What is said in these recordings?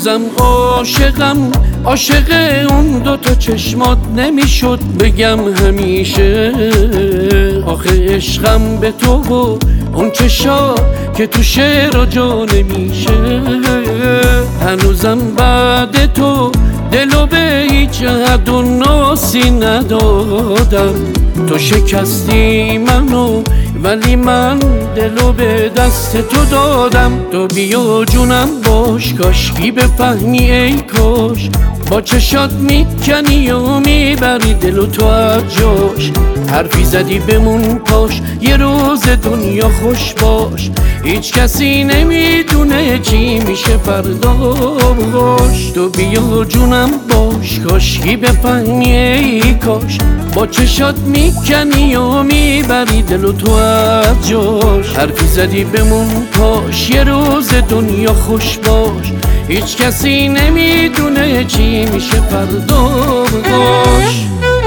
هنوزم عاشقم، عاشق اون دوتا چشمات نمیشد بگم همیشه. آخه عشقم به تو و اون چشا که تو شعر جا نمیشه. هنوزم بعد تو دلو به هیچ حد و ناسی ندادم. تو شکستی منو ولی من دلو به دست تو دادم. تو بیا جونم باش، کاشکی بفهمی ای کاش. با چشات میکنی و میبری دلو تو از جاش. حرفی زدی بمون پاش، یه روز دنیا خوش باش. هیچ کسی نمیدونه چی میشه فرداش. تو بیا جونم باش، کاشکی بفهمی ای کاش. با چشات میکنی و میبری دلو تو از جاش. حرفی زدی بمون پاش، یه روز دنیا خوش باش. هیچ کسی نمیدونه چی میشه فرداش.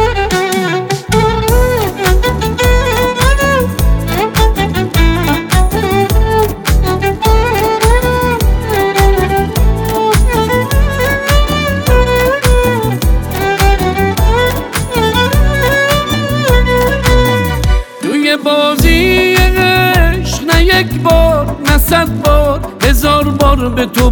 توی بازی عشق نه یک بار نه 100 بار 1000 بار به تو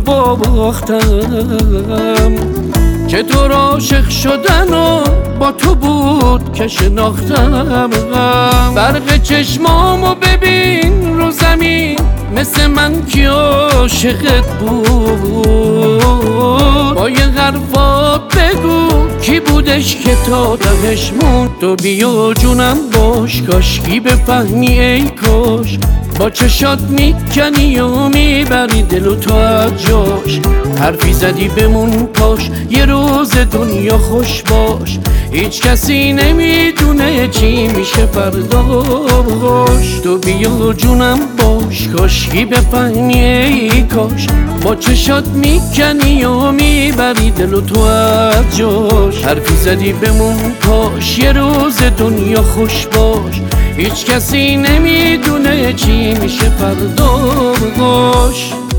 باختم. چطور عاشق شدن و با تو بود که شناختم. برق چشمامو ببین رو زمین، مثل من کی عاشقت بود. با یه حرفات بگو کی بودش که تا دهش موند. تو بیا جونم باش، کاشکی بفهمی ای کاش. با چشات میکنی و میبری دلو تو از جاش. حرفی زدی بمون پاش، یه روز دنیا خوش باش. هیچ کسی نمیدونه چی میشه فرداش. تو بیا جونم باش، کاشکی بفهمی ای کاش. با چشات میکنی و میبری دلو تو از جاش. حرفی زدی بمون پاش، یه روز دنیا خوش باش. هیچ کسی نمیدونه چی میشه فرداش.